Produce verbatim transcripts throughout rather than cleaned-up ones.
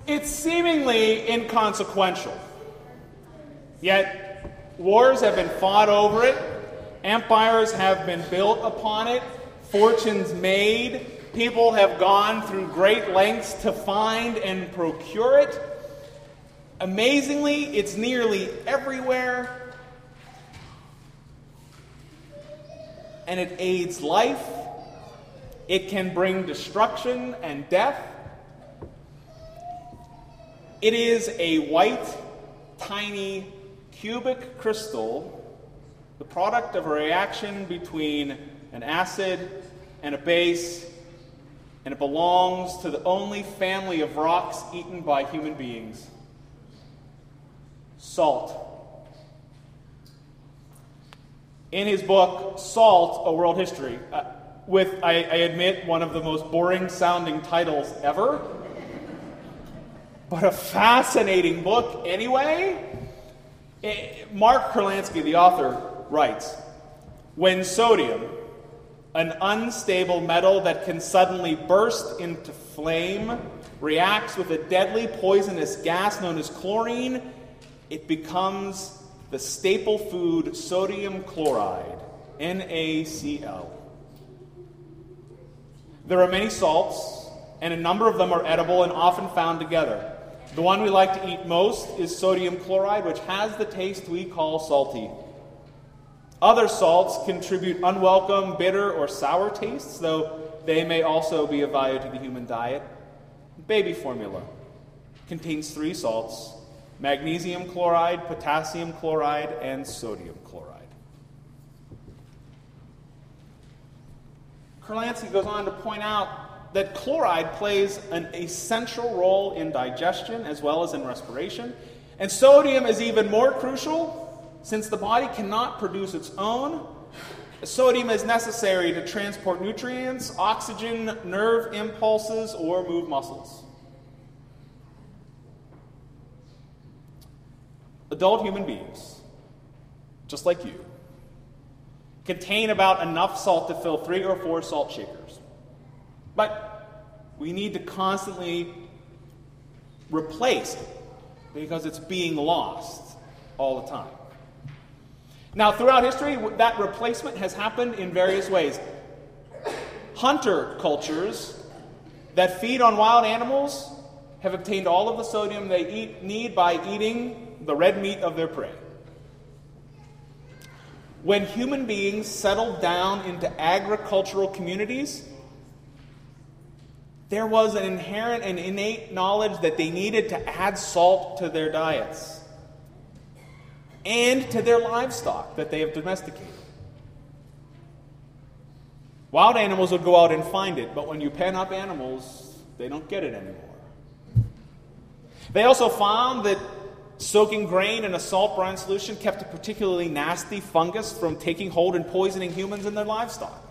It's seemingly inconsequential. Yet, wars have been fought over it, empires have been built upon it, fortunes made, people have gone through great lengths to find and procure it. Amazingly, it's nearly everywhere, and it aids life. It can bring destruction and death. It is a white, tiny, cubic crystal, the product of a reaction between an acid and a base, and it belongs to the only family of rocks eaten by human beings: salt. In his book, Salt, A World History, uh, with, I, I admit, one of the most boring-sounding titles ever, but a fascinating book anyway, it, Mark Kurlansky, the author, writes, "When sodium, an unstable metal that can suddenly burst into flame, reacts with a deadly poisonous gas known as chlorine, it becomes the staple food sodium chloride, N A C L. There are many salts, and a number of them are edible and often found together. The one we like to eat most is sodium chloride, which has the taste we call salty. Other salts contribute unwelcome, bitter, or sour tastes, though they may also be of value to the human diet. Baby formula contains three salts: magnesium chloride, potassium chloride, and sodium chloride." Kurlansky goes on to point out that chloride plays an essential role in digestion as well as in respiration, and sodium is even more crucial since the body cannot produce its own. Sodium is necessary to transport nutrients, oxygen, nerve impulses, or move muscles. Adult human beings, just like you, contain about enough salt to fill three or four salt shakers. But we need to constantly replace it because it's being lost all the time. Now, throughout history, that replacement has happened in various ways. Hunter cultures that feed on wild animals have obtained all of the sodium they eat, need by eating the red meat of their prey. When human beings settled down into agricultural communities, there was an inherent and innate knowledge that they needed to add salt to their diets and to their livestock that they have domesticated. Wild animals would go out and find it, but when you pen up animals, they don't get it anymore. They also found that soaking grain in a salt brine solution kept a particularly nasty fungus from taking hold and poisoning humans and their livestock.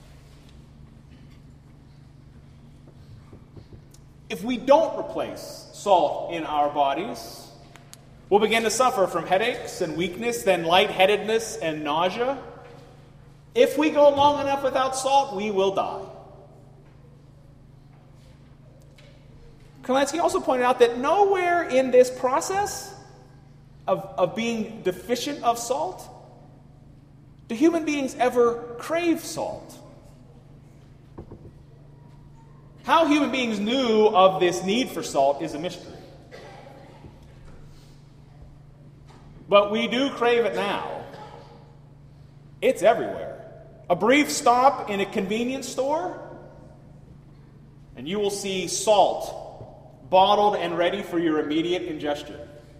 If we don't replace salt in our bodies, we'll begin to suffer from headaches and weakness, then lightheadedness and nausea. If we go long enough without salt, we will die. Kurlansky also pointed out that nowhere in this process of, of being deficient of salt do human beings ever crave salt. How human beings knew of this need for salt is a mystery. But we do crave it now. It's everywhere. A brief stop in a convenience store, and you will see salt bottled and ready for your immediate ingestion.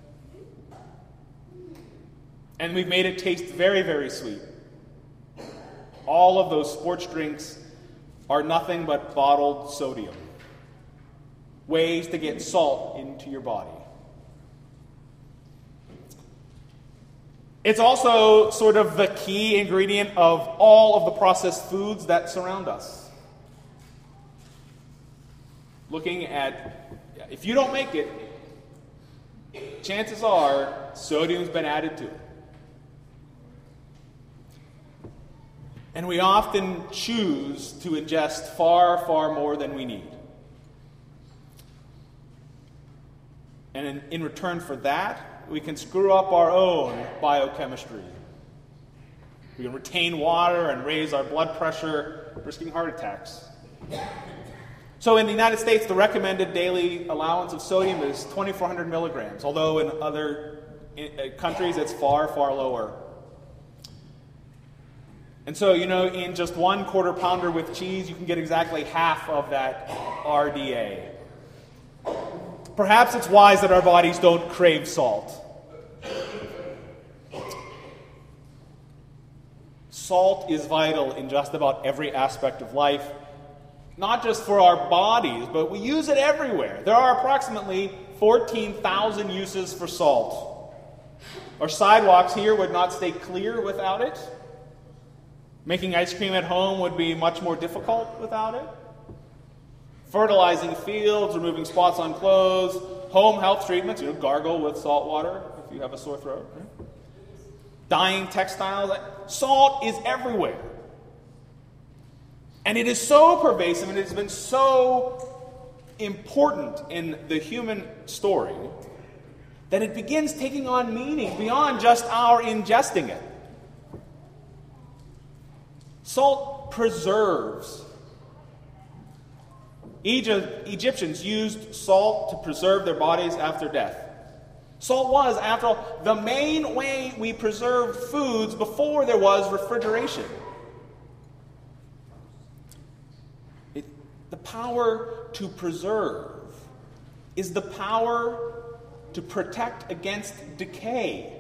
And we've made it taste very, very sweet. All of those sports drinks are nothing but bottled sodium. Ways to get salt into your body. It's also sort of the key ingredient of all of the processed foods that surround us. Looking at, if you don't make it, chances are sodium's been added to it. And we often choose to ingest far, far more than we need. And in, in return for that, we can screw up our own biochemistry. We can retain water and raise our blood pressure, risking heart attacks. So in the United States, the recommended daily allowance of sodium is twenty-four hundred milligrams, although in other countries it's far, far lower. And so, you know, in just one quarter pounder with cheese, you can get exactly half of that R D A. Perhaps it's wise that our bodies don't crave salt. Salt is vital in just about every aspect of life, not just for our bodies, but we use it everywhere. There are approximately fourteen thousand uses for salt. Our sidewalks here would not stay clear without it. Making ice cream at home would be much more difficult without it. Fertilizing fields, removing spots on clothes, home health treatments, you know, gargle with salt water if you have a sore throat. Right? Dyeing textiles. Salt is everywhere. And it is so pervasive and it has been so important in the human story that it begins taking on meaning beyond just our ingesting it. Salt preserves. Egypt, Egyptians used salt to preserve their bodies after death. Salt was, after all, the main way we preserved foods before there was refrigeration. It, the power to preserve is the power to protect against decay.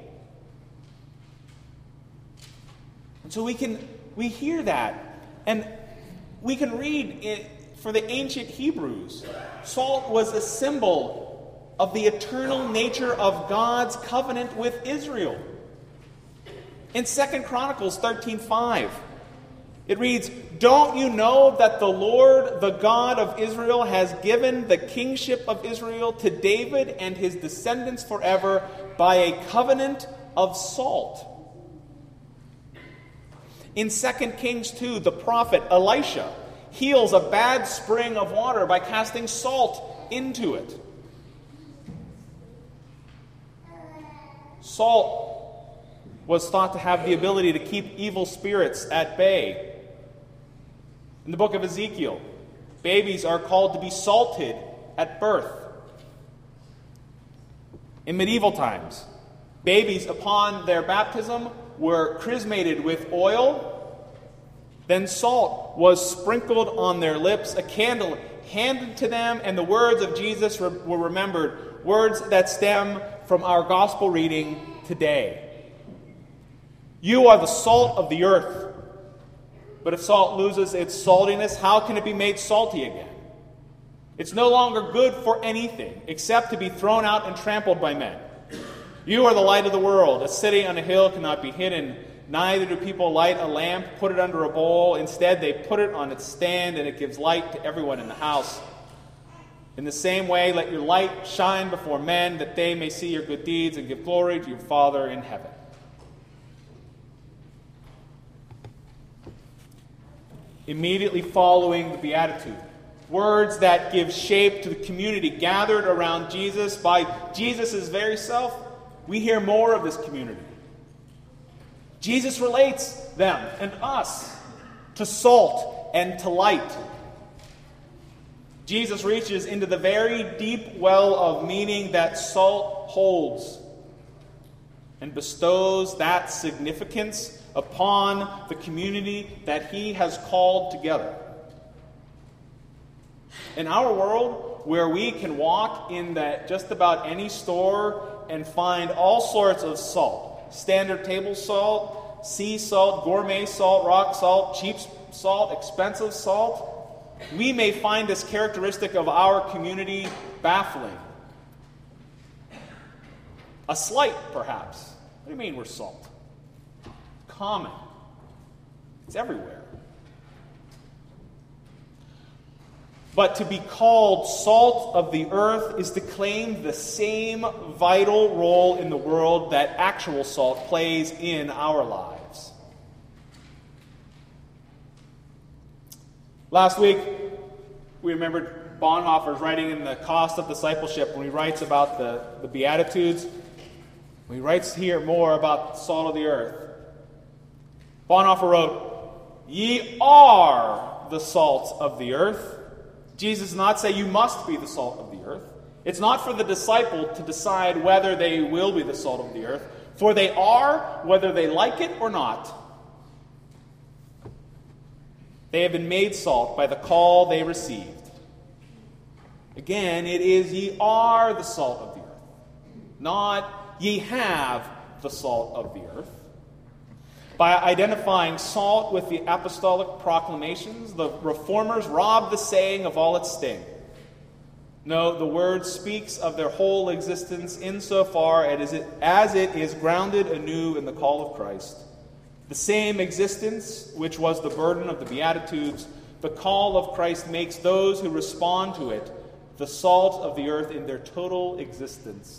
And so we can we hear that, and we can read it for the ancient Hebrews. Salt was a symbol of the eternal nature of God's covenant with Israel. In Second Chronicles thirteen five, it reads, "Don't you know that the Lord, the God of Israel, has given the kingship of Israel to David and his descendants forever by a covenant of salt?" In Second Kings two, the prophet Elisha heals a bad spring of water by casting salt into it. Salt was thought to have the ability to keep evil spirits at bay. In the book of Ezekiel, babies are called to be salted at birth. In medieval times, babies upon their baptism were chrismated with oil. Then salt was sprinkled on their lips, a candle handed to them, and the words of Jesus were remembered, words that stem from our gospel reading today. You are the salt of the earth. But if salt loses its saltiness, how can it be made salty again? It's no longer good for anything except to be thrown out and trampled by men. You are the light of the world. A city on a hill cannot be hidden. Neither do people light a lamp, put it under a bowl. Instead, they put it on its stand, and it gives light to everyone in the house. In the same way, let your light shine before men, that they may see your good deeds and give glory to your Father in heaven. Immediately following the Beatitude, words that give shape to the community gathered around Jesus by Jesus' very self, we hear more of this community. Jesus relates them and us to salt and to light. Jesus reaches into the very deep well of meaning that salt holds and bestows that significance upon the community that he has called together. In our world, where we can walk in that just about any store and find all sorts of salt, standard table salt, sea salt, gourmet salt, rock salt, cheap salt, expensive salt, we may find this characteristic of our community baffling. A slight, perhaps. What do you mean we're salt? Common. It's everywhere. But to be called salt of the earth is to claim the same vital role in the world that actual salt plays in our lives. Last week, we remembered Bonhoeffer is writing in The Cost of Discipleship, when he writes about the, the Beatitudes, when he writes here more about the salt of the earth. Bonhoeffer wrote, "Ye are the salt of the earth." Jesus does not say you must be the salt of the earth. It's not for the disciple to decide whether they will be the salt of the earth, for they are, whether they like it or not. They have been made salt by the call they received. Again, it is ye are the salt of the earth, not ye have the salt of the earth. By identifying salt with the apostolic proclamations, the reformers robbed the saying of all its sting. No, the word speaks of their whole existence insofar as it, as it is grounded anew in the call of Christ. The same existence which was the burden of the Beatitudes, the call of Christ makes those who respond to it the salt of the earth in their total existence.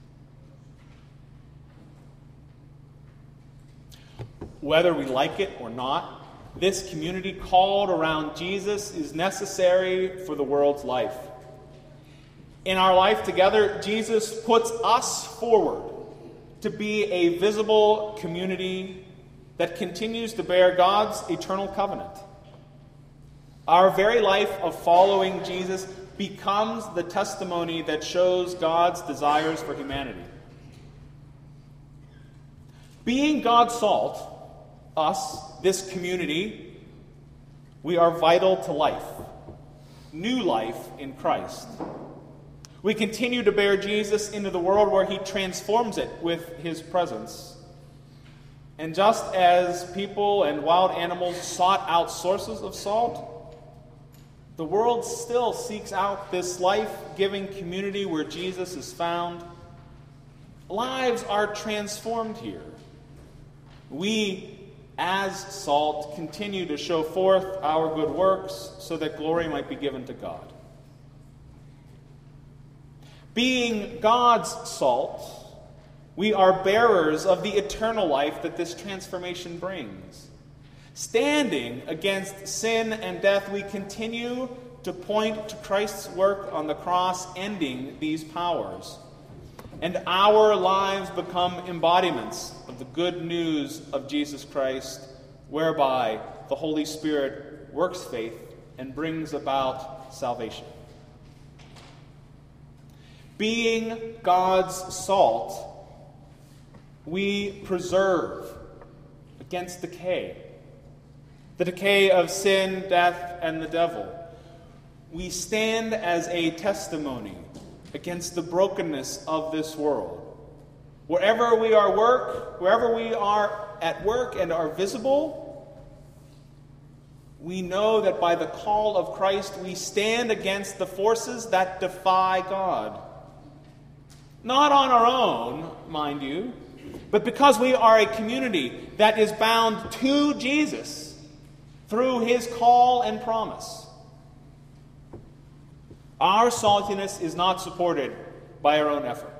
Whether we like it or not, this community called around Jesus is necessary for the world's life. In our life together, Jesus puts us forward to be a visible community that continues to bear God's eternal covenant. Our very life of following Jesus becomes the testimony that shows God's desires for humanity. Being God's salt, us, this community, we are vital to life, new life in Christ. We continue to bear Jesus into the world where he transforms it with his presence. And just as people and wild animals sought out sources of salt, the world still seeks out this life-giving community where Jesus is found. Lives are transformed here. We, as salt, continue to show forth our good works so that glory might be given to God. Being God's salt, we are bearers of the eternal life that this transformation brings. Standing against sin and death, we continue to point to Christ's work on the cross, ending these powers. And our lives become embodiments of the good news of Jesus Christ, whereby the Holy Spirit works faith and brings about salvation. Being God's salt, we preserve against decay, the decay of sin, death, and the devil. We stand as a testimony against the brokenness of this world. Wherever we are work, wherever we are at work and are visible, we know that by the call of Christ we stand against the forces that defy God. Not on our own, mind you, but because we are a community that is bound to Jesus through his call and promise. Our saltiness is not supported by our own effort.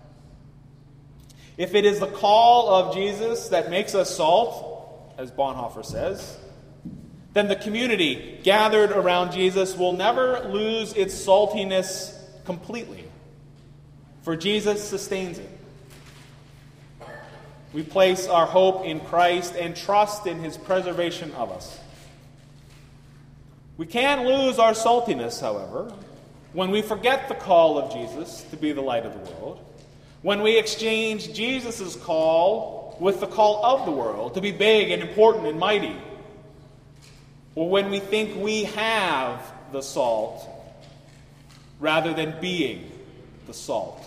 If it is the call of Jesus that makes us salt, as Bonhoeffer says, then the community gathered around Jesus will never lose its saltiness completely, for Jesus sustains it. We place our hope in Christ and trust in his preservation of us. We can lose our saltiness, however, when we forget the call of Jesus to be the light of the world, when we exchange Jesus' call with the call of the world to be big and important and mighty, or when we think we have the salt rather than being the salt.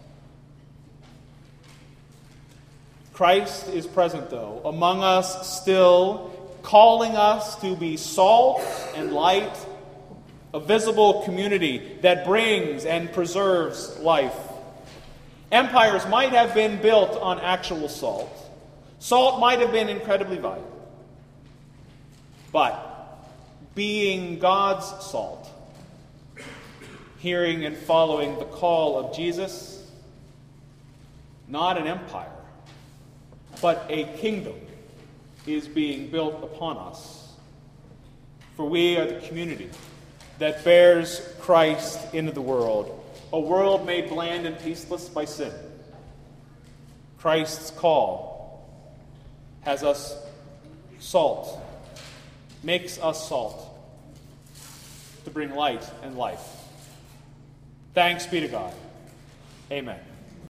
Christ is present, though, among us still, calling us to be salt and light, a visible community that brings and preserves life. Empires might have been built on actual salt. Salt might have been incredibly valuable. But being God's salt, hearing and following the call of Jesus, not an empire, but a kingdom is being built upon us. For we are the community that bears Christ into the world, a world made bland and tasteless by sin. Christ's call has us salt, makes us salt, to bring light and life. Thanks be to God. Amen.